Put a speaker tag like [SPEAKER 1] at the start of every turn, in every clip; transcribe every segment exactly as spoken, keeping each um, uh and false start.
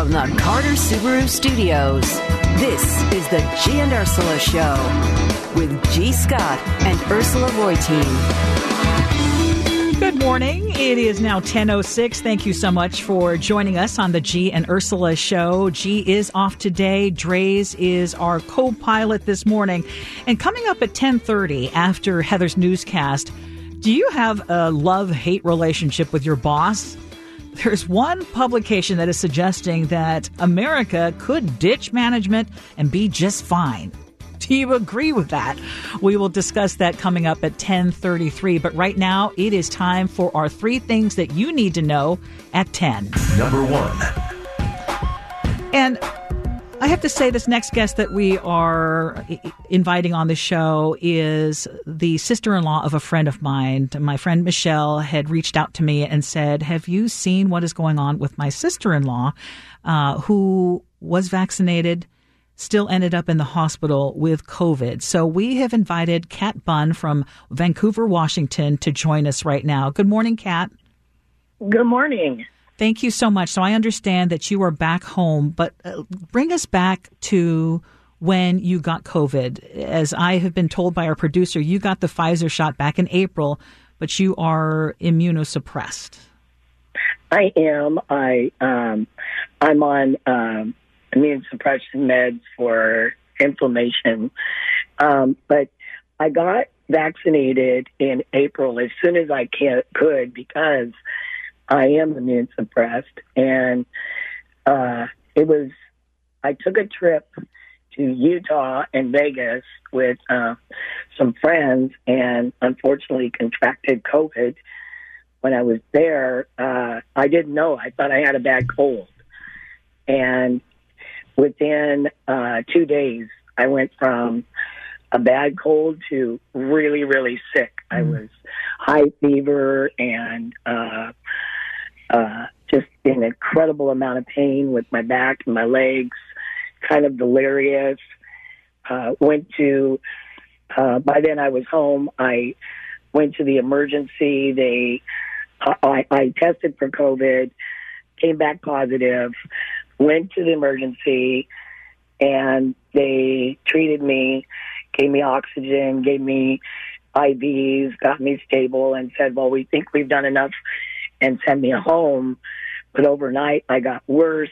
[SPEAKER 1] From the Carter Subaru Studios, this is the G and Ursula Show with G. Scott and Ursula Reutin.
[SPEAKER 2] Good morning. It is now ten oh six. Thank you so much for joining us on the G and Ursula Show. G is off today. Drays is our co-pilot this morning. And coming up at ten thirty after Heather's newscast, do you have a love-hate relationship with your boss? There's one publication that is suggesting that America could ditch management and be just fine. Do you agree with that? We will discuss that coming up at ten thirty-three. But right now, it is time for our three things that you need to know at ten.
[SPEAKER 3] Number one.
[SPEAKER 2] And I have to say, this next guest that we are inviting on the show is the sister-in-law of a friend of mine. My friend Michelle had reached out to me and said, have you seen what is going on with my sister-in-law uh, who was vaccinated, still ended up in the hospital with COVID? So we have invited Kat Bunn from Vancouver, Washington to join us right now. Good morning, Kat.
[SPEAKER 4] Good morning.
[SPEAKER 2] Thank you so much. So I understand that you are back home, but uh, bring us back to when you got COVID. As I have been told by our producer, you got the Pfizer shot back in April, but you are immunosuppressed.
[SPEAKER 4] I am. I, um, I'm on um, immune suppression meds for inflammation, um, but I got vaccinated in April as soon as I can, could because I am immune suppressed, and uh, it was, I took a trip to Utah and Vegas with uh, some friends and unfortunately contracted COVID. When I was there, uh, I didn't know. I thought I had a bad cold. And within uh, two days, I went from a bad cold to really, really sick. I was high fever and uh, uh, just an incredible amount of pain with my back and my legs, kind of delirious. Uh, went to, uh, by then I was home. I went to the emergency. They, uh, I, I tested for COVID, came back positive, went to the emergency, and they treated me, gave me oxygen, gave me I Vs, got me stable, and said, well, we think we've done enough, and sent me home. But overnight, I got worse.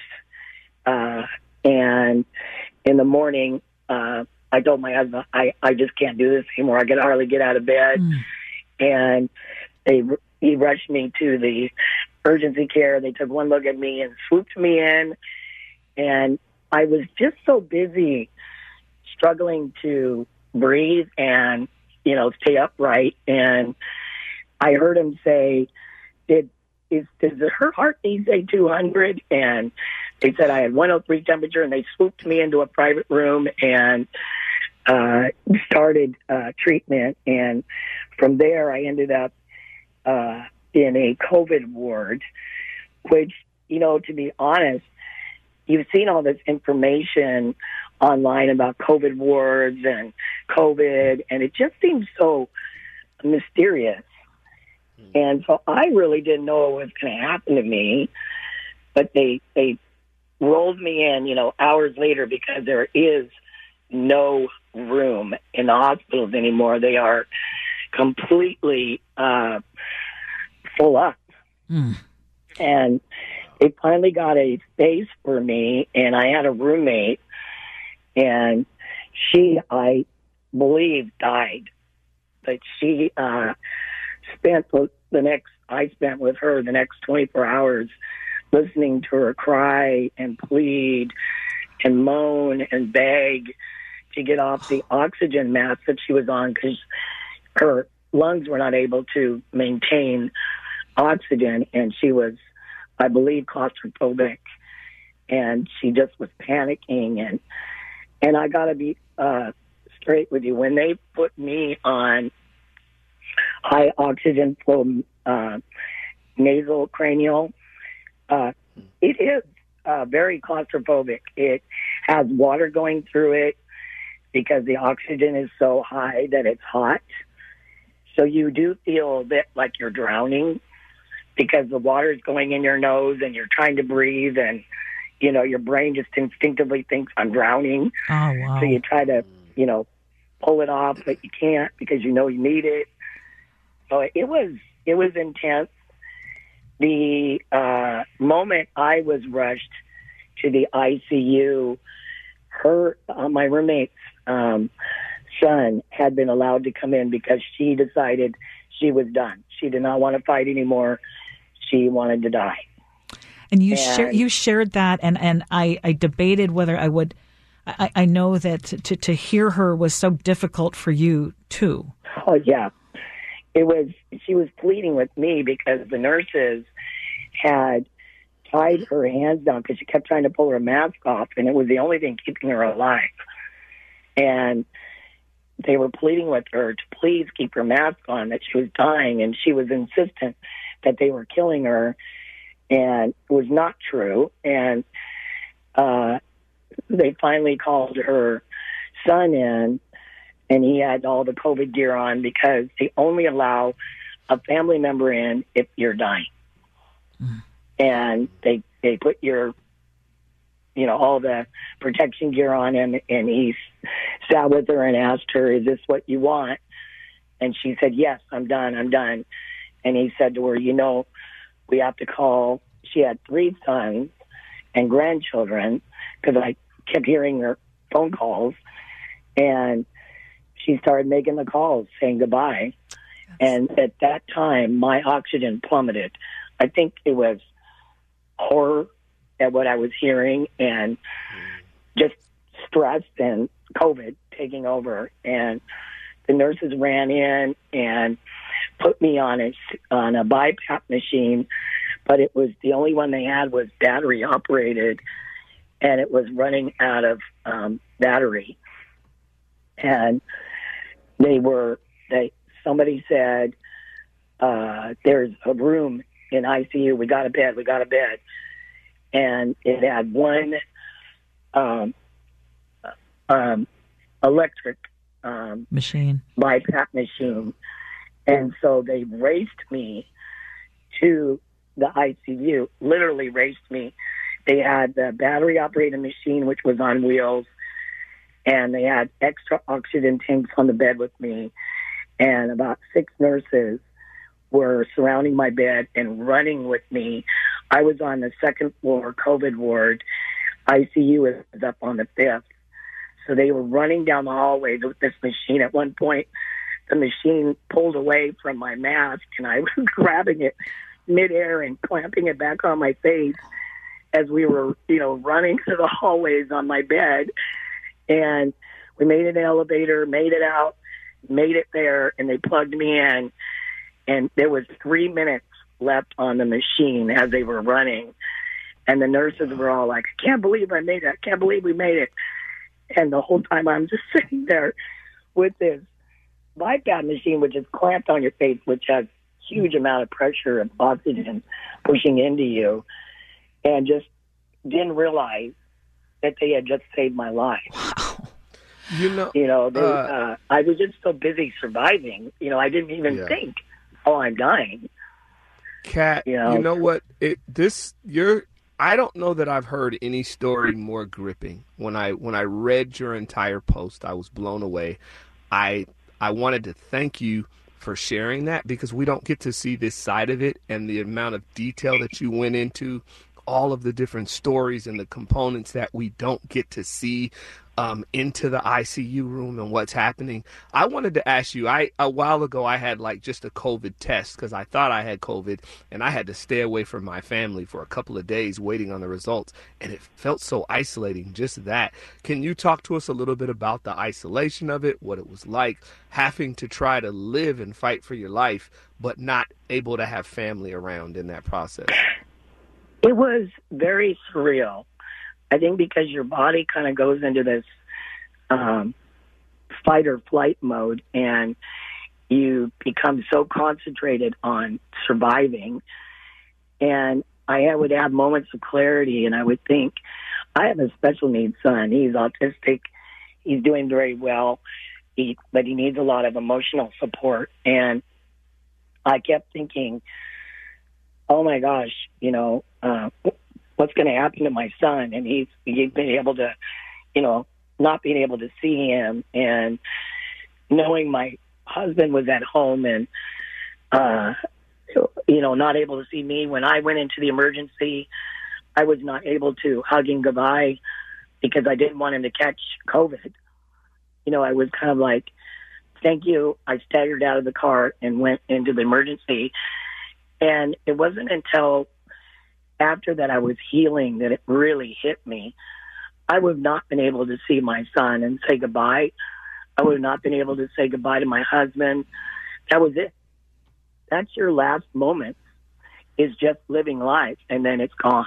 [SPEAKER 4] Uh, and in the morning, uh, I told my husband, I, I just can't do this anymore. I could hardly get out of bed. Mm. And they he rushed me to the urgency care. They took one look at me and swooped me in. And I was just so busy struggling to breathe and, you know, stay upright. And I heard him say, did is does her heartbeat say two hundred? And they said I had one oh three temperature, and they swooped me into a private room and uh, started uh, treatment. And from there, I ended up uh, in a COVID ward, which, you know, to be honest, you've seen all this information online about COVID wards and COVID, and it just seems so mysterious. And so I really didn't know what was going to happen to me, but they they rolled me in, you know, hours later, because there is no room in the hospitals anymore. They are completely uh, full up. Mm. And they finally got a space for me, and I had a roommate, and she, I believe, died. But she uh, spent the next, I spent with her the next twenty-four hours listening to her cry and plead and moan and beg to get off the oxygen mask that she was on, because her lungs were not able to maintain oxygen, and she was, I believe, claustrophobic, and she just was panicking. And and I got to be uh, straight with you. When they put me on high oxygen flow uh, nasal cranial, uh, it is uh, very claustrophobic. It has water going through it because the oxygen is so high that it's hot. So you do feel a bit like you're drowning because the water is going in your nose and you're trying to breathe, and you know, your brain just instinctively thinks I'm drowning.
[SPEAKER 2] Oh, wow.
[SPEAKER 4] So you try to, you know, pull it off, but you can't because you know you need it. So it was, it was intense. The uh, moment I was rushed to the I C U, her, uh, my roommate's um, son had been allowed to come in because she decided she was done. She did not want to fight anymore. She wanted to die.
[SPEAKER 2] And you
[SPEAKER 4] and,
[SPEAKER 2] share, you shared that, and, and I, I debated whether I would. I, I know that to, to hear her was so difficult for you too.
[SPEAKER 4] Oh yeah, it was. She was pleading with me because the nurses had tied her hands down because she kept trying to pull her mask off, and it was the only thing keeping her alive. And they were pleading with her to please keep her mask on, that she was dying, and she was insistent that they were killing her, and it was not true. And uh, they finally called her son in, and he had all the COVID gear on because they only allow a family member in if you're dying. Mm. And they they put your, you know, all the protection gear on him, and he sat with her and asked her, "Is this what you want?" And she said, "Yes, I'm done, I'm done." And he said to her, "You know, we have to call." She had three sons and grandchildren because I kept hearing her phone calls, and she started making the calls saying goodbye. Yes. And at that time, my oxygen plummeted. I think it was horror at what I was hearing and just stress and COVID taking over. And the nurses ran in and put me on a, on a BiPAP machine, but it was the only one they had was battery operated, and it was running out of um, battery. And they were, they, somebody said, uh, there's a room in I C U. We got a bed. We got a bed. And it had one um, um, electric um,
[SPEAKER 2] machine,
[SPEAKER 4] BiPAP machine. And so they raced me to the I C U, literally raced me. They had the battery-operated machine, which was on wheels, and they had extra oxygen tanks on the bed with me. And about six nurses were surrounding my bed and running with me. I was on the second floor COVID ward. I C U was up on the fifth. So they were running down the hallways with this machine. At one point, the machine pulled away from my mask, and I was grabbing it midair and clamping it back on my face as we were, you know, running through the hallways on my bed. And we made an elevator, made it out, made it there, and they plugged me in. And there was three minutes left on the machine as they were running. And the nurses were all like, "I can't believe I made it. I can't believe we made it." And the whole time I'm just sitting there with this BiPAP machine, which is clamped on your face, which has huge amount of pressure and oxygen pushing into you, and just didn't realize that they had just saved my life.
[SPEAKER 2] Wow.
[SPEAKER 4] You know, you know, they, uh, uh, I was just so busy surviving. You know, I didn't even yeah. think, "Oh, I'm dying."
[SPEAKER 3] Kat, you know, you know what? It this you're. I don't know that I've heard any story more gripping. When I when I read your entire post, I was blown away. I I wanted to thank you for sharing that because we don't get to see this side of it, and the amount of detail that you went into, all of the different stories and the components that we don't get to see um, into the I C U room and what's happening. I wanted to ask you, I a while ago I had like just a COVID test because I thought I had COVID, and I had to stay away from my family for a couple of days waiting on the results, and it felt so isolating, just that. Can you talk to us a little bit about the isolation of it, what it was like having to try to live and fight for your life, but not able to have family around in that process?
[SPEAKER 4] It was very surreal. I think because your body kind of goes into this um, fight or flight mode, and you become so concentrated on surviving. And I would have moments of clarity, and I would think, I have a special needs son. He's autistic. He's doing very well, he, but he needs a lot of emotional support. And I kept thinking, oh my gosh, you know, uh, what's going to happen to my son? And he's, he's been able to, you know, not being able to see him, and knowing my husband was at home and, uh, you know, not able to see me. When I went into the emergency, I was not able to hug him goodbye because I didn't want him to catch COVID. You know, I was kind of like, thank you. I staggered out of the car and went into the emergency. And it wasn't until after that I was healing that it really hit me. I would have not been able to see my son and say goodbye. I would have not been able to say goodbye to my husband. That was it. That's your last moment, is just living life, and then it's gone.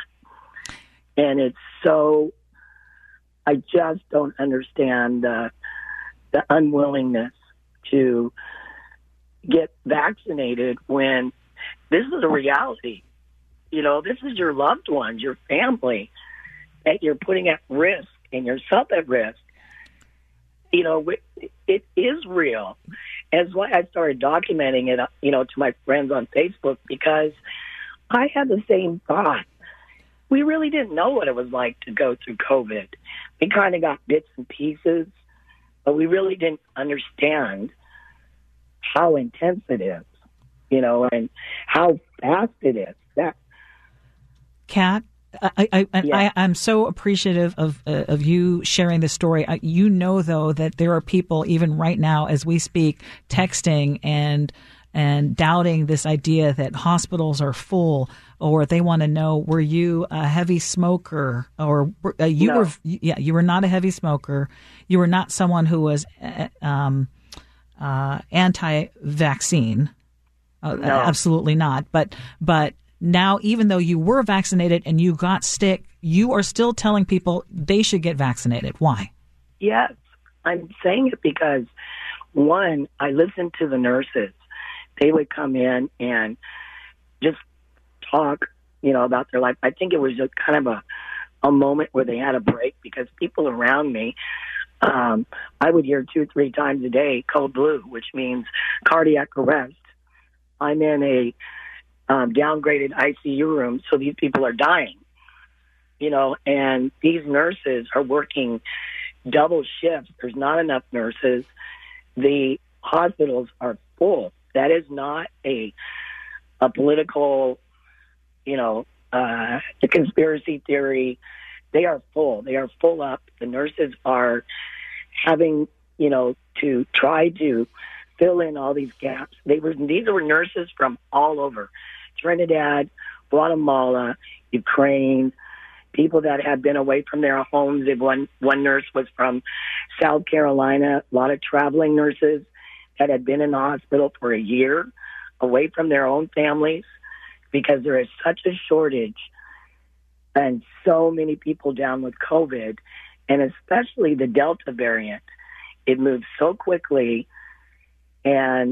[SPEAKER 4] And it's so, I just don't understand the, the unwillingness to get vaccinated when this is a reality. You know, this is your loved ones, your family, that you're putting at risk and yourself at risk. You know, it, it is real. And that's why I started documenting it, you know, to my friends on Facebook, because I had the same thought. We really didn't know what it was like to go through COVID. We kind of got bits and pieces, but we really didn't understand how intense it is, you know, and how fast it is. That,
[SPEAKER 2] Kat, I, I,
[SPEAKER 4] yeah.
[SPEAKER 2] I, I'm so appreciative of uh, of you sharing this story. I, you know, though, that there are people even right now as we speak texting and and doubting this idea that hospitals are full, or they want to know, were you a heavy smoker, or uh, you
[SPEAKER 4] no.
[SPEAKER 2] were yeah you were not a heavy smoker, you were not someone who was uh, um, uh, anti-vaccine, uh,
[SPEAKER 4] no.
[SPEAKER 2] absolutely not. But but. Now, even though you were vaccinated and you got sick, you are still telling people they should get vaccinated. Why?
[SPEAKER 4] Yes, I'm saying it because, one, I listened to the nurses. They would come in and just talk, you know, about their life. I think it was just kind of a, a moment where they had a break, because people around me, um, I would hear two, three times a day, code blue, which means cardiac arrest. I'm in a Um, downgraded I C U room, so these people are dying, you know, and these nurses are working double shifts. There's not enough nurses. The hospitals are full. That is not a a political, you know, uh, a conspiracy theory. They are full. They are full up. The nurses are having, you know, to try to fill in all these gaps. They were these were nurses from all over. Trinidad, Guatemala, Ukraine, people that had been away from their homes. One, one nurse was from South Carolina, a lot of traveling nurses that had been in the hospital for a year, away from their own families, because there is such a shortage and so many people down with COVID, and especially the Delta variant. It moves so quickly and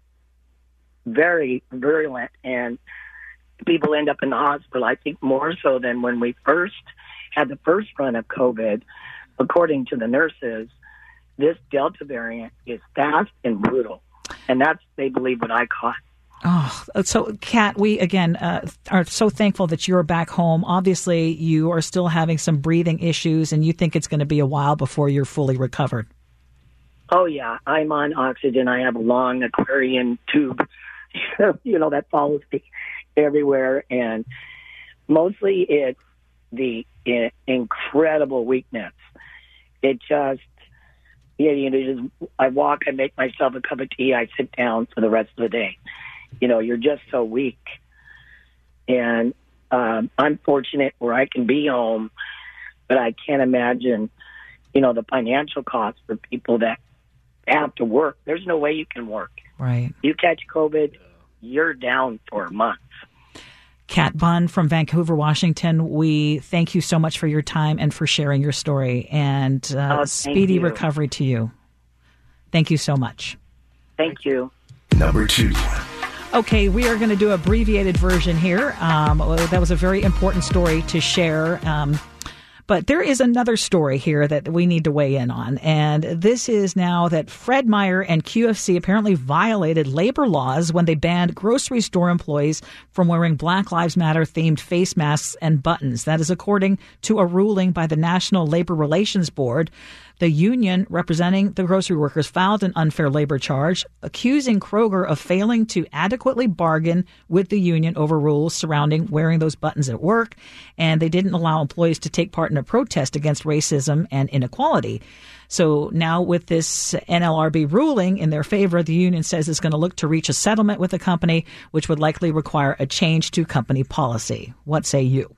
[SPEAKER 4] very virulent, and people end up in the hospital, I think, more so than when we first had the first run of COVID. According to the nurses, this Delta variant is fast and brutal, and that's, they believe, what I caught.
[SPEAKER 2] Oh, so Kat, we again uh, are so thankful that you're back home. Obviously, you are still having some breathing issues, and you think it's going to be a while before you're fully recovered.
[SPEAKER 4] Oh, yeah. I'm on oxygen. I have a long Aquarian tube, you know, that follows me everywhere. And mostly it's the uh, incredible weakness. It just, yeah, you know, just, I walk, I make myself a cup of tea, I sit down for the rest of the day. You know, you're just so weak. And um, I'm fortunate where I can be home, but I can't imagine, you know, the financial costs for people that have to work. There's no way you can work.
[SPEAKER 2] Right.
[SPEAKER 4] You catch COVID, you're down for a month.
[SPEAKER 2] Kat Bunn from Vancouver, Washington, we thank you so much for your time and for sharing your story, and uh,
[SPEAKER 4] oh,
[SPEAKER 2] speedy
[SPEAKER 4] you.
[SPEAKER 2] recovery to you. Thank you so much.
[SPEAKER 4] Thank you.
[SPEAKER 5] Number two.
[SPEAKER 2] Okay, we are going to do abbreviated version here. Um, that was a very important story to share. Um, But there is another story here that we need to weigh in on. And this is now that Fred Meyer and Q F C apparently violated labor laws when they banned grocery store employees from wearing Black Lives Matter themed face masks and buttons. That is according to a ruling by the National Labor Relations Board. The union representing the grocery workers filed an unfair labor charge, accusing Kroger of failing to adequately bargain with the union over rules surrounding wearing those buttons at work, and they didn't allow employees to take part in a protest against racism and inequality. So now with this N L R B ruling in their favor, the union says it's going to look to reach a settlement with the company, which would likely require a change to company policy. What say you?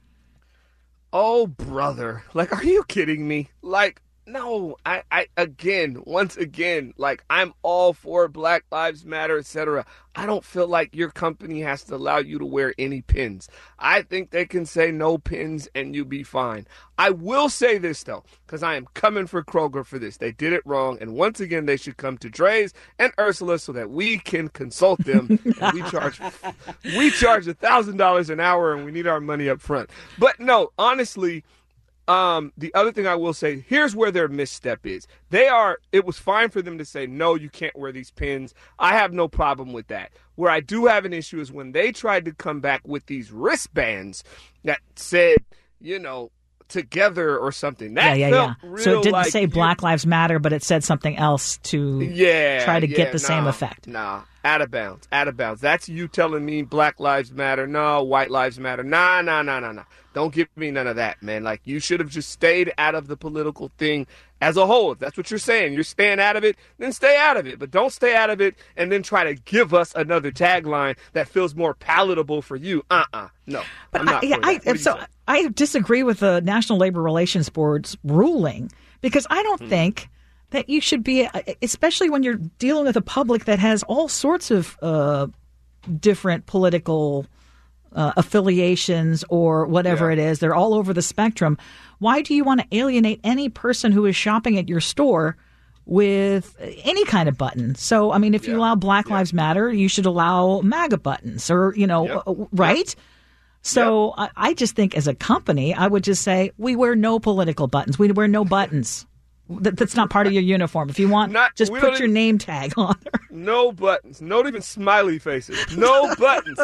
[SPEAKER 3] Oh, brother. Like, are you kidding me? Like, No, I, I, again, once again, like, I'm all for Black Lives Matter, et cetera. I don't feel like your company has to allow you to wear any pins. I think they can say no pins and you be fine. I will say this, though, because I am coming for Kroger for this. They did it wrong. And once again, they should come to Dre's and Ursula so that we can consult them. And we charge we charge one thousand dollars an hour and we need our money up front. But no, honestly, Um, the other thing I will say, here's where their misstep is. They are, it was fine for them to say, no, you can't wear these pins. I have no problem with that. Where I do have an issue is when they tried to come back with these wristbands that said, you know, together or something. That
[SPEAKER 2] yeah, yeah,
[SPEAKER 3] felt
[SPEAKER 2] yeah.
[SPEAKER 3] real
[SPEAKER 2] So it didn't
[SPEAKER 3] like
[SPEAKER 2] say Black
[SPEAKER 3] you,
[SPEAKER 2] Lives Matter, but it said something else to
[SPEAKER 3] yeah,
[SPEAKER 2] try to
[SPEAKER 3] yeah,
[SPEAKER 2] get the
[SPEAKER 3] nah,
[SPEAKER 2] same effect.
[SPEAKER 3] Nah, out of bounds, out of bounds. That's you telling me Black Lives Matter. No, White Lives Matter. Nah, nah, nah, nah, nah. Don't give me none of that, man. Like, you should have just stayed out of the political thing as a whole. If that's what you're saying, you're staying out of it, then stay out of it. But don't stay out of it and then try to give us another tagline that feels more palatable for you. Uh-uh. No,
[SPEAKER 2] but
[SPEAKER 3] I'm not
[SPEAKER 2] I,
[SPEAKER 3] for that.
[SPEAKER 2] I, so I disagree with the National Labor Relations Board's ruling because I don't hmm. think that you should be, especially when you're dealing with a public that has all sorts of uh, different political Uh, affiliations or whatever yeah. it is. They're all over the spectrum. Why do you want to alienate any person who is shopping at your store with any kind of button? So, I mean, if yeah. you allow Black yeah. Lives Matter, you should allow MAGA buttons or, you know, yep. uh, right? Yep. So yep. I, I just think as a company, I would just say we wear no political buttons. We wear no buttons. That, that's not part of your uniform. If you want, not, just put your even, name tag on there.
[SPEAKER 3] No buttons. Not even smiley faces. No buttons.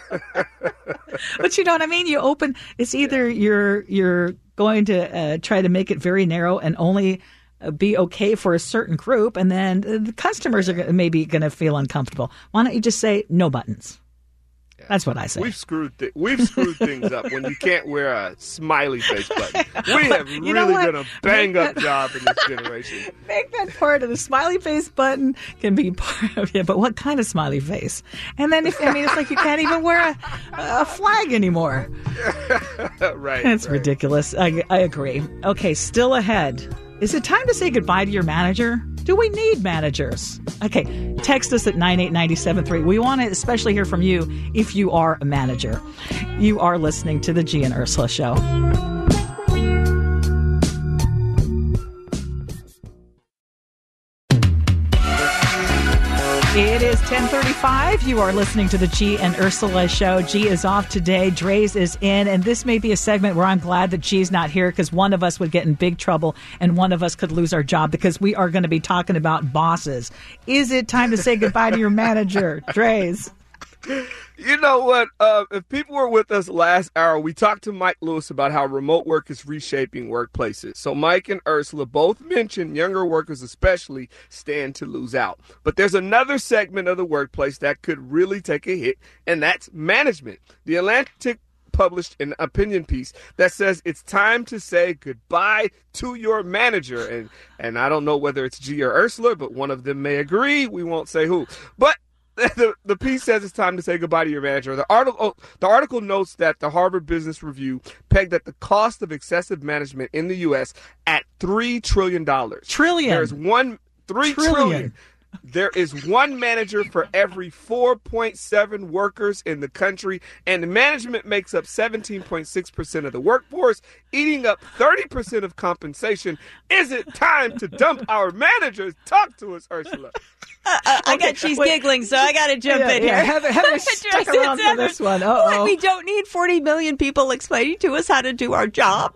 [SPEAKER 2] But you know what I mean? You open, it's either yeah. you're you're going to uh, try to make it very narrow and only uh, be okay for a certain group, and then the customers are maybe going to feel uncomfortable. Why don't you just say no buttons? Yeah. That's what I say.
[SPEAKER 3] We've screwed th- we've screwed things up when you can't wear a smiley face button. We have
[SPEAKER 2] you
[SPEAKER 3] really done a bang up job in this generation.
[SPEAKER 2] Make that part of the smiley face button can be part of it, but what kind of smiley face? And then if I mean it's like you can't even wear a, a flag anymore.
[SPEAKER 3] Right.
[SPEAKER 2] That's
[SPEAKER 3] right.
[SPEAKER 2] ridiculous. I, I agree. Okay, still ahead. Is it time to say goodbye to your manager? Do we need managers? Okay, text us at nine eight nine seven three. We want to especially hear from you if you are a manager. You are listening to the G and Ursula Show. It is ten thirty-five. You are listening to the G and Ursula Show. G is off today. Dre's is in. And this may be a segment where I'm glad that G's not here because one of us would get in big trouble and one of us could lose our job because we are going to be talking about bosses. Is it time to say goodbye to your manager? Dre's.
[SPEAKER 3] You know what? Uh, if people were with us last hour, we talked to Mike Lewis about how remote work is reshaping workplaces. So Mike and Ursula both mentioned younger workers especially stand to lose out. But there's another segment of the workplace that could really take a hit, and that's management. The Atlantic published an opinion piece that says it's time to say goodbye to your manager. And, and I don't know whether it's G or Ursula, but one of them may agree. We won't say who. But The, the piece says it's time to say goodbye to your manager. The article, the article notes that the Harvard Business Review pegged that the cost of excessive management in the U S at three trillion dollars.
[SPEAKER 2] Trillion.
[SPEAKER 3] There's one, three
[SPEAKER 2] trillion.
[SPEAKER 3] trillion. There is one manager for every four point seven workers in the country, and the management makes up seventeen point six percent of the workforce, eating up thirty percent of compensation. Is it time to dump our managers? Talk to us, Ursula.
[SPEAKER 5] Uh, uh, I
[SPEAKER 2] Okay,
[SPEAKER 5] got she's
[SPEAKER 2] wait.
[SPEAKER 5] giggling, so I got to jump
[SPEAKER 2] Yeah,
[SPEAKER 5] in
[SPEAKER 2] yeah,
[SPEAKER 5] here.
[SPEAKER 2] Heather, Heather stuck around for this one. Uh-oh.
[SPEAKER 5] What, we don't need forty million people explaining to us how to do our job.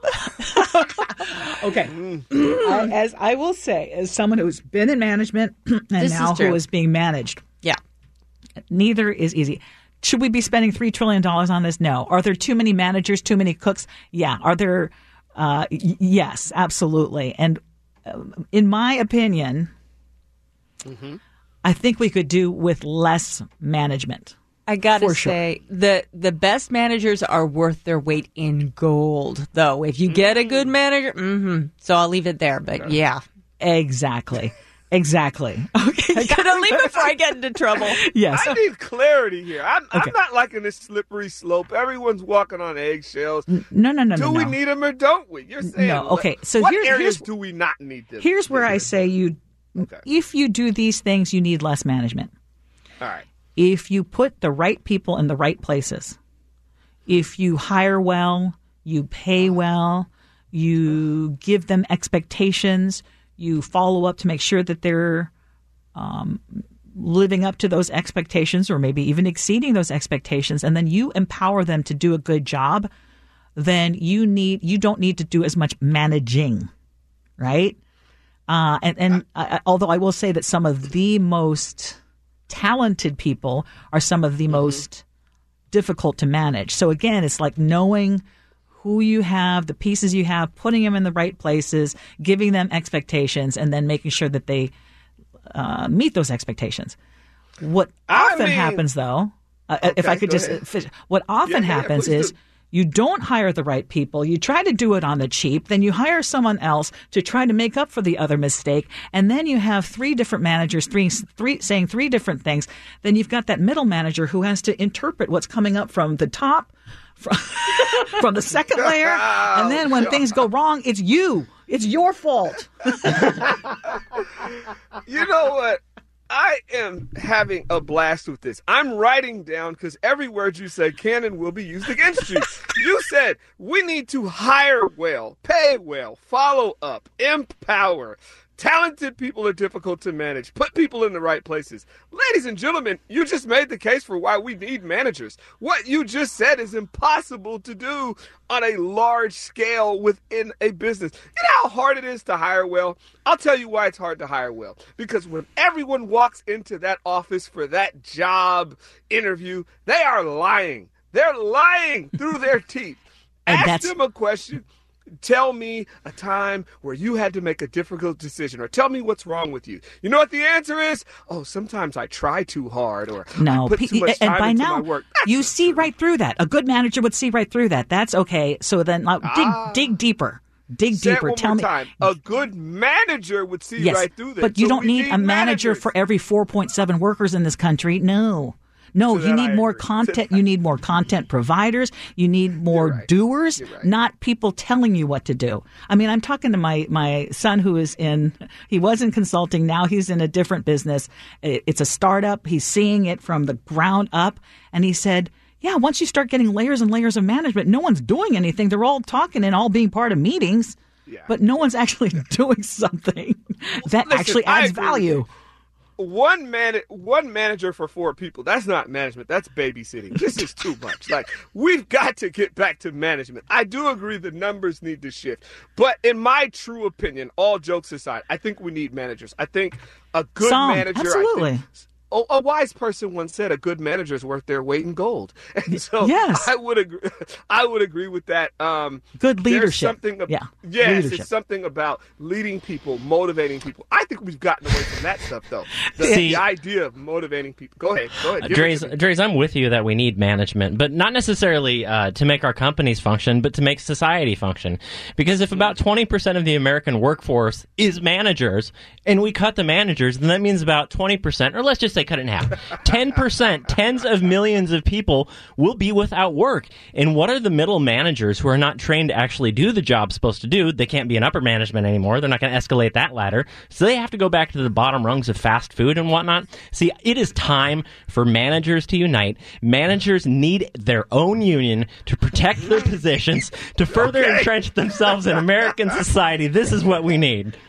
[SPEAKER 2] Okay. I, as I will say, as someone who's been in management and
[SPEAKER 5] This
[SPEAKER 2] now
[SPEAKER 5] is true.
[SPEAKER 2] who is being managed,
[SPEAKER 5] Yeah.
[SPEAKER 2] neither is easy. Should we be spending three trillion dollars on this? No. Are there too many managers, too many cooks? Yeah. Are there? Uh, y- yes, absolutely. And uh, in my opinion,
[SPEAKER 3] Mm-hmm.
[SPEAKER 2] I think we could do with less management.
[SPEAKER 5] I got to
[SPEAKER 2] For sure.
[SPEAKER 5] say, the the best managers are worth their weight in gold, though. If you get a good manager, mm-hmm. So I'll leave it there. But yeah.
[SPEAKER 2] Exactly. Exactly. Okay.
[SPEAKER 5] Can I leave it before I get into trouble?
[SPEAKER 2] Yes.
[SPEAKER 3] I need clarity here. I'm,
[SPEAKER 2] Okay.
[SPEAKER 3] I'm not liking this slippery slope. Everyone's walking on eggshells.
[SPEAKER 2] No, no, no,
[SPEAKER 3] do
[SPEAKER 2] no.
[SPEAKER 3] we
[SPEAKER 2] no.
[SPEAKER 3] need them or don't we? You're saying
[SPEAKER 2] No, okay, so
[SPEAKER 3] what
[SPEAKER 2] here-
[SPEAKER 3] areas
[SPEAKER 2] here's-
[SPEAKER 3] do we not need them?
[SPEAKER 2] Here's where I say you,
[SPEAKER 3] Okay.
[SPEAKER 2] if you do these things, you need less management.
[SPEAKER 3] All right.
[SPEAKER 2] If you put the right people in the right places, if you hire well, you pay well, you give them expectations, you follow up to make sure that they're um, living up to those expectations or maybe even exceeding those expectations, and then you empower them to do a good job, then you need you don't need to do as much managing, right? Uh, and and uh, although I will say that some of the most talented people are some of the
[SPEAKER 3] Mm-hmm.
[SPEAKER 2] most difficult to manage. So again, it's like knowing who you have, the pieces you have, putting them in the right places, giving them expectations, and then making sure that they uh, meet those expectations. What
[SPEAKER 3] I
[SPEAKER 2] often
[SPEAKER 3] mean-
[SPEAKER 2] happens, though, uh, if
[SPEAKER 3] Okay,
[SPEAKER 2] I could
[SPEAKER 3] go
[SPEAKER 2] just
[SPEAKER 3] ahead.
[SPEAKER 2] finish, what often
[SPEAKER 3] Yeah, yeah,
[SPEAKER 2] happens
[SPEAKER 3] please
[SPEAKER 2] is
[SPEAKER 3] do.
[SPEAKER 2] you don't hire the right people. You try to do it on the cheap. Then you hire someone else to try to make up for the other mistake. And then you have three different managers, three, three saying three different things. Then you've got that middle manager who has to interpret what's coming up from the top, from, from the second layer. And then when things go wrong, it's you. It's your fault.
[SPEAKER 3] You know what? I am having a blast with this. I'm writing down because every word you say can and will be used against you. You said we need to hire well, pay well, follow up, empower. Talented people are difficult to manage. Put people in the right places. Ladies and gentlemen, you just made the case for why we need managers. What you just said is impossible to do on a large scale within a business. You know how hard it is to hire well? I'll tell you why it's hard to hire well. Because when everyone walks into that office for that job interview, they are lying. They're lying through their teeth.
[SPEAKER 2] And
[SPEAKER 3] Ask
[SPEAKER 2] that's-
[SPEAKER 3] them a question. Tell me a time where you had to make a difficult decision, or tell me what's wrong with you. You know what the answer is? Oh, sometimes I try too hard, or
[SPEAKER 2] No,
[SPEAKER 3] I put
[SPEAKER 2] pe-
[SPEAKER 3] too much
[SPEAKER 2] and
[SPEAKER 3] time
[SPEAKER 2] by
[SPEAKER 3] into
[SPEAKER 2] now
[SPEAKER 3] my work. That's
[SPEAKER 2] you
[SPEAKER 3] not
[SPEAKER 2] see
[SPEAKER 3] true.
[SPEAKER 2] right through that. A good manager would see right through that. That's okay. So then uh, dig
[SPEAKER 3] Ah.
[SPEAKER 2] dig deeper. Dig
[SPEAKER 3] Say it
[SPEAKER 2] deeper.
[SPEAKER 3] one
[SPEAKER 2] Tell
[SPEAKER 3] more
[SPEAKER 2] me.
[SPEAKER 3] time. A good manager would see
[SPEAKER 2] Yes,
[SPEAKER 3] right through that.
[SPEAKER 2] but you
[SPEAKER 3] So
[SPEAKER 2] don't
[SPEAKER 3] we
[SPEAKER 2] need, a manager
[SPEAKER 3] managers.
[SPEAKER 2] for every four point seven workers in this country. No. No,
[SPEAKER 3] To
[SPEAKER 2] you
[SPEAKER 3] that
[SPEAKER 2] need
[SPEAKER 3] I
[SPEAKER 2] more
[SPEAKER 3] agree. To
[SPEAKER 2] content. You need more content providers. You need more
[SPEAKER 3] right.
[SPEAKER 2] doers,
[SPEAKER 3] You're right.
[SPEAKER 2] not people telling you what to do. I mean, I'm talking to my, my son who is in, he was in consulting. Now he's in a different business. It- It's a startup. He's seeing it from the ground up. And he said, yeah, once you start getting layers and layers of management, no one's doing anything. They're all talking and all being part of meetings,
[SPEAKER 3] Yeah.
[SPEAKER 2] but no one's actually doing something that
[SPEAKER 3] Listen,
[SPEAKER 2] actually
[SPEAKER 3] I
[SPEAKER 2] adds
[SPEAKER 3] agree with
[SPEAKER 2] value.
[SPEAKER 3] you. One man, one manager for four people. That's not management. That's babysitting. This is too much. Like, we've got to get back to management. I do agree the numbers need to shift. But in my true opinion, all jokes aside, I think we need managers. I think a good
[SPEAKER 2] Some,
[SPEAKER 3] manager.
[SPEAKER 2] absolutely.
[SPEAKER 3] I think, a, a wise person once said, "A good manager is worth their weight in gold." And so,
[SPEAKER 2] Yes.
[SPEAKER 3] I would agree. I would agree with that. Um,
[SPEAKER 2] Good
[SPEAKER 3] there's
[SPEAKER 2] leadership.
[SPEAKER 3] Something ab-
[SPEAKER 2] Yeah,
[SPEAKER 3] Yes,
[SPEAKER 2] leadership.
[SPEAKER 3] it's something about leading people, motivating people. I think we've gotten away from that stuff, though. The,
[SPEAKER 6] See-
[SPEAKER 3] the idea of motivating people. Go ahead. Go ahead. Give it
[SPEAKER 6] Dre's,
[SPEAKER 3] to me.
[SPEAKER 6] Dre's, I'm with you that we need management, but not necessarily uh, to make our companies function, but to make society function. Because if about twenty percent of the American workforce is managers, and we cut the managers, then that means about twenty percent, or let's just say say cut it in half. ten percent, tens of millions of people will be without work. And what are the middle managers who are not trained to actually do the job supposed to do? They can't be in upper management anymore. They're not going to escalate that ladder. So they have to go back to the bottom rungs of fast food and whatnot. See, it is time for managers to unite. Managers need their own union to protect their positions, to further okay. entrench themselves in American society. This is what we need.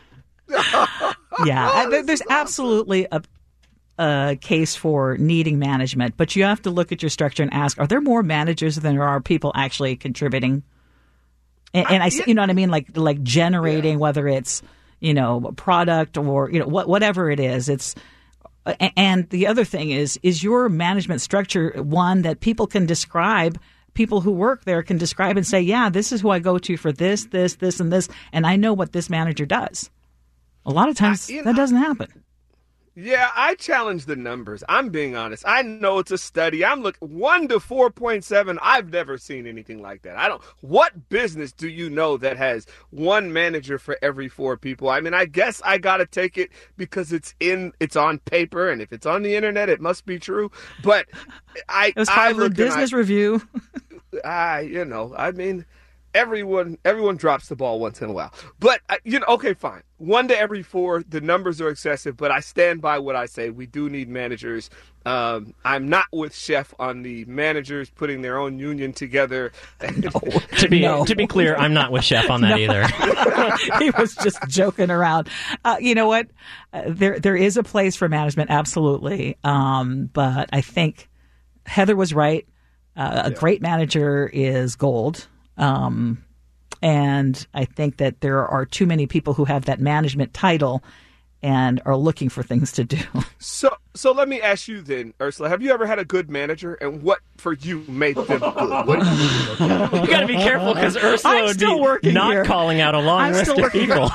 [SPEAKER 2] Yeah, oh, there's absolutely a, a case for needing management, but you have to look at your structure and ask, are there more managers than there are people actually contributing? And, and I, I you know what I mean? Like, like generating, yeah. whether it's, you know, a product or, you know, what, whatever it is, it's, and the other thing is, is your management structure one that people can describe, people who work there can describe and say, yeah, this is who I go to for this, this, this, and this, and I know what this manager does. A lot of times, uh, that know, doesn't happen.
[SPEAKER 3] Yeah, I challenge the numbers. I'm being honest. I know it's a study. I'm looking one to four point seven. I've never seen anything like that. I don't. What business do you know that has one manager for every four people? I mean, I guess I got to take it because it's in, it's on paper, and if it's on the internet, it must be true. But I,
[SPEAKER 2] it was probably a business
[SPEAKER 3] I,
[SPEAKER 2] review.
[SPEAKER 3] I, you know, I mean. Everyone, everyone drops the ball once in a while, but you know, okay, fine. One to every four, the numbers are excessive, but I stand by what I say. We do need managers. Um, I'm not with Chef on the managers putting their own union together.
[SPEAKER 6] No. to be no. to be clear, I'm not with Chef on that no.
[SPEAKER 2] either. He was just joking around. Uh, you know what? Uh, there there is a place for management, absolutely. Um, but I think Heather was right. Uh, a yeah. great manager is gold. Um, and I think that there are too many people who have that management title and are looking for things to do.
[SPEAKER 3] So, so let me ask you then, Ursula, have you ever had a good manager, and what for you made them good? What do you do?
[SPEAKER 6] You got to be careful because Ursula
[SPEAKER 2] I'm
[SPEAKER 6] would be not
[SPEAKER 2] here.
[SPEAKER 6] calling out a long
[SPEAKER 2] I'm
[SPEAKER 6] list of people.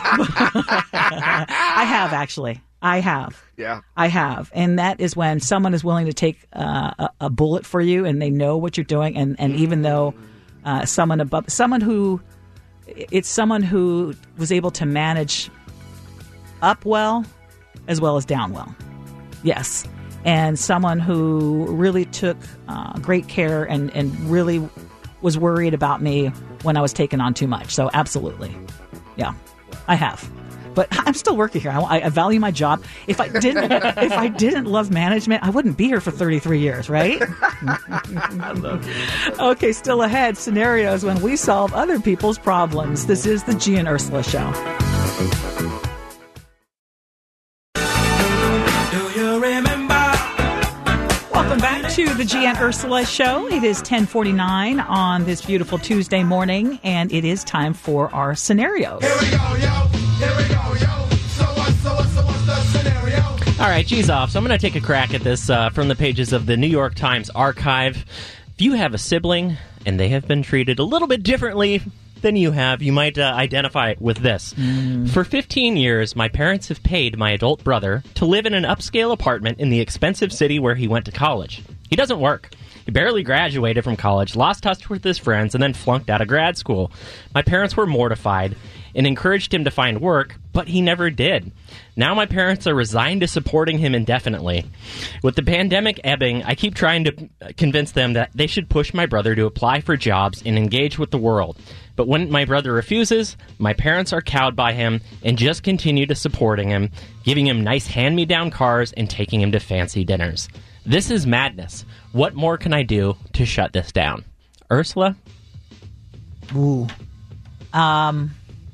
[SPEAKER 2] I have actually. I have.
[SPEAKER 3] Yeah.
[SPEAKER 2] I have. And that is when someone is willing to take uh, a, a bullet for you, and they know what you're doing, and, and even though Uh, someone above, someone who, it's someone who was able to manage up well as well as down well. Yes. And someone who really took uh, great care and, and really was worried about me when I was taking on too much. So absolutely. Yeah, I have. But I'm still working here. I, I value my job. If I didn't, if I didn't love management, I wouldn't be here for thirty-three years, right?
[SPEAKER 3] I love it.
[SPEAKER 2] Okay, still ahead, scenarios when we solve other people's problems. This is the G and Ursula Show.
[SPEAKER 7] Do you remember?
[SPEAKER 2] Welcome back to the G and Ursula Show. It is ten forty-nine on this beautiful Tuesday morning, and it is time for our scenarios.
[SPEAKER 7] Here we go, yo. Here we go, yo. So what, so what, so what's the scenario?
[SPEAKER 6] All right, G's off. So I'm going to take a crack at this uh, from the pages of the New York Times archive. If you have a sibling and they have been treated a little bit differently than you have, you might uh, identify with this. Mm. For fifteen years, my parents have paid my adult brother to live in an upscale apartment in the expensive city where he went to college. He doesn't work. He barely graduated from college, lost touch with his friends, and then flunked out of grad school. My parents were mortified and encouraged him to find work, but he never did. Now my parents are resigned to supporting him indefinitely. With the pandemic ebbing, I keep trying to convince them that they should push my brother to apply for jobs and engage with the world. But when my brother refuses, my parents are cowed by him and just continue to supporting him, giving him nice hand-me-down cars and taking him to fancy dinners. This is madness. What more can I do to shut this down? Ursula?
[SPEAKER 2] Ooh. Um...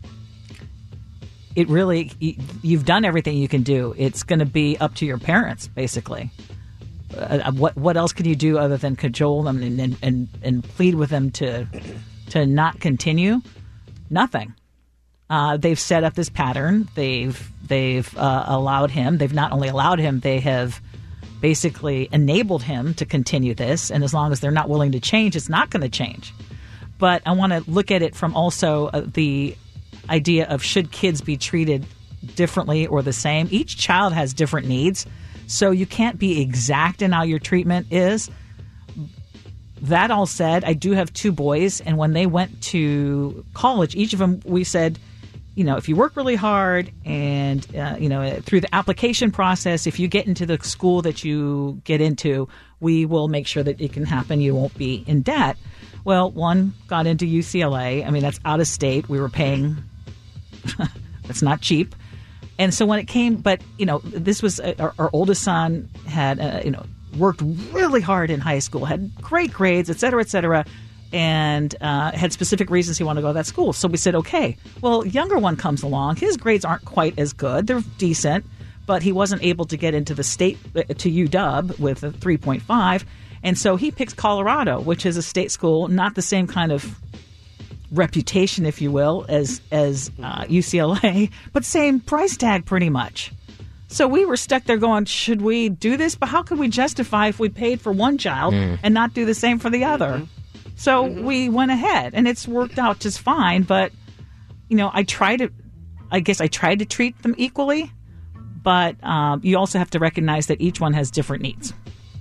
[SPEAKER 2] It really, you've done everything you can do. It's going to be up to your parents, basically. Uh, what what else can you do other than cajole them and and, and plead with them to to not continue? Nothing. Uh, they've set up this pattern. They've they've uh, allowed him. They've not only allowed him, they have basically enabled him to continue this. And as long as they're not willing to change, it's not going to change. But I want to look at it from also uh, the idea of should kids be treated differently or the same. Each child has different needs, so you can't be exact in how your treatment is. That all said, I do have two boys, and when they went to college, each of them, we said, you know, if you work really hard and, uh, you know, through the application process, if you get into the school that you get into, we will make sure that it can happen. You won't be in debt. Well, one got into U C L A. I mean, that's out of state. We were paying. That's not cheap. And so when it came, but, you know, this was uh, our, our oldest son had, uh, you know, worked really hard in high school, had great grades, et cetera, et cetera, and uh, had specific reasons he wanted to go to that school. So we said, okay. Well, younger one comes along. His grades aren't quite as good. They're decent, but he wasn't able to get into the state, uh, to U W with a three point five. And so he picks Colorado, which is a state school, not the same kind of reputation, if you will, as as uh, U C L A, but same price tag pretty much. So we were stuck there going, should we do this? But how could we justify if we paid for one child mm. and not do the same for the other? Mm-hmm. So mm-hmm. we went ahead, and it's worked out just fine. But, you know, I try to, I guess I tried to treat them equally, but um, you also have to recognize that each one has different needs.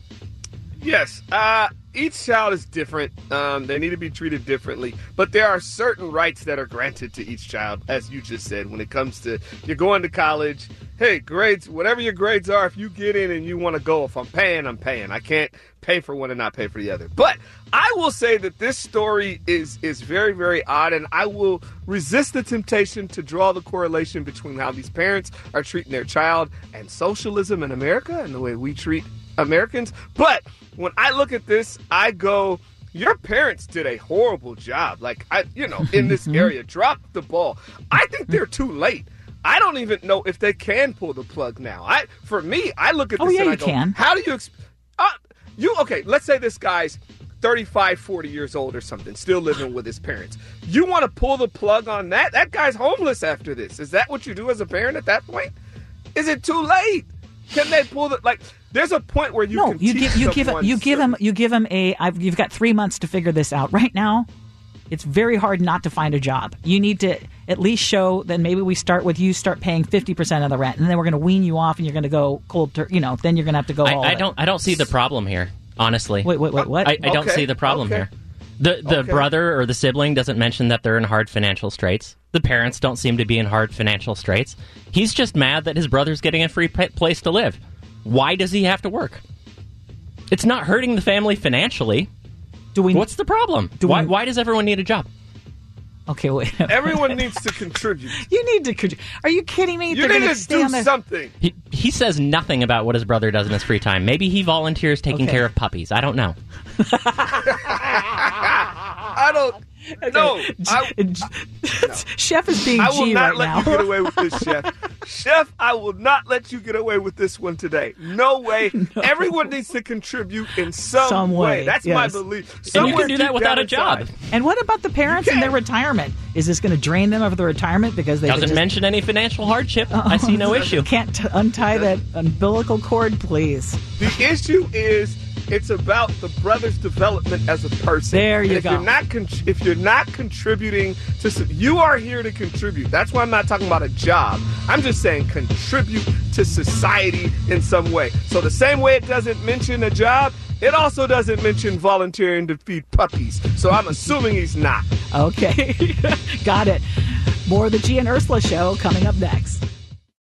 [SPEAKER 3] Yes. Uh, each child is different. Um, they need to be treated differently. But there are certain rights that are granted to each child, as you just said, when it comes to you're going to college. Hey, grades, whatever your grades are, if you get in and you want to go, if I'm paying, I'm paying. I can't pay for one and not pay for the other. But I will say that this story is is very, very odd, and I will resist the temptation to draw the correlation between how these parents are treating their child and socialism in America and the way we treat Americans. But when I look at this, I go, your parents did a horrible job. Like, I, you know, in this area, dropped the ball. I think they're too late. I don't even know if they can pull the plug now. I, for me, I look at this
[SPEAKER 2] oh, yeah,
[SPEAKER 3] and I
[SPEAKER 2] you
[SPEAKER 3] go,
[SPEAKER 2] can.
[SPEAKER 3] how do you, exp- uh, you, okay, let's say this guy's thirty-five, forty years old or something, still living with his parents. You want to pull the plug on that? That guy's homeless after this. Is that what you do as a parent at that point? Is it too late? Can they pull the, like, there's a point where you
[SPEAKER 2] no,
[SPEAKER 3] can
[SPEAKER 2] you
[SPEAKER 3] teach
[SPEAKER 2] give you give
[SPEAKER 3] someone
[SPEAKER 2] you give
[SPEAKER 3] certain-
[SPEAKER 2] him you give him a I've, you've got three months to figure this out. Right now, it's very hard not to find a job. You need to at least show that maybe we start with you start paying fifty percent of the rent, and then we're going to wean you off, and you're going to go cold. Tur- you know, then you're going to have to go.
[SPEAKER 6] I,
[SPEAKER 2] all
[SPEAKER 6] I
[SPEAKER 2] in.
[SPEAKER 6] don't I don't see the problem here, honestly.
[SPEAKER 2] Wait, wait, wait, what?
[SPEAKER 6] I, I don't
[SPEAKER 3] Okay,
[SPEAKER 6] see the problem
[SPEAKER 3] okay.
[SPEAKER 6] here. The the
[SPEAKER 3] Okay.
[SPEAKER 6] brother or the sibling doesn't mention that they're in hard financial straits. The parents don't seem to be in hard financial straits. He's just mad that his brother's getting a free p- place to live. Why does he have to work? It's not hurting the family financially.
[SPEAKER 2] Do we?
[SPEAKER 6] What's the problem?
[SPEAKER 2] Do
[SPEAKER 6] why
[SPEAKER 2] we-
[SPEAKER 6] why does everyone need a job?
[SPEAKER 2] Okay, wait.
[SPEAKER 3] Everyone needs to contribute.
[SPEAKER 2] You need to. con- Are you kidding me?
[SPEAKER 3] You
[SPEAKER 2] They're
[SPEAKER 3] need
[SPEAKER 2] gonna
[SPEAKER 3] to
[SPEAKER 2] stay
[SPEAKER 3] do
[SPEAKER 2] on their-
[SPEAKER 3] something.
[SPEAKER 6] He, he says nothing about what his brother does in his free time. Maybe he volunteers taking
[SPEAKER 2] Okay.
[SPEAKER 6] care of puppies. I don't know.
[SPEAKER 3] I don't. No, I,
[SPEAKER 2] Chef is being
[SPEAKER 3] I will
[SPEAKER 2] G
[SPEAKER 3] not
[SPEAKER 2] right
[SPEAKER 3] let
[SPEAKER 2] now.
[SPEAKER 3] you get away with this, Chef. Chef, I will not let you get away with this one today. No way.
[SPEAKER 2] No.
[SPEAKER 3] Everyone needs to contribute in some,
[SPEAKER 2] Some way,
[SPEAKER 3] That's my
[SPEAKER 2] yes.
[SPEAKER 3] belief.
[SPEAKER 6] And you
[SPEAKER 3] Somewhere
[SPEAKER 6] can do that
[SPEAKER 3] deep
[SPEAKER 6] without
[SPEAKER 3] down
[SPEAKER 6] a job.
[SPEAKER 3] inside.
[SPEAKER 2] And what about the parents
[SPEAKER 3] You
[SPEAKER 2] and their
[SPEAKER 3] can't.
[SPEAKER 2] retirement? Is this going to drain them of their retirement because they
[SPEAKER 6] Doesn't
[SPEAKER 2] just
[SPEAKER 6] mention any financial hardship. I see no issue.
[SPEAKER 2] can't t- untie that umbilical cord, please?
[SPEAKER 3] The issue is it's about the brother's development as a person.
[SPEAKER 2] There you
[SPEAKER 3] And if
[SPEAKER 2] go.
[SPEAKER 3] You're not con- if you're not contributing to, s- you are here to contribute. That's why I'm not talking about a job. I'm just saying contribute to society in some way. So the same way it doesn't mention a job, it also doesn't mention volunteering to feed puppies. So I'm assuming he's not.
[SPEAKER 2] Okay, got it. More of the G and Ursula show coming up next.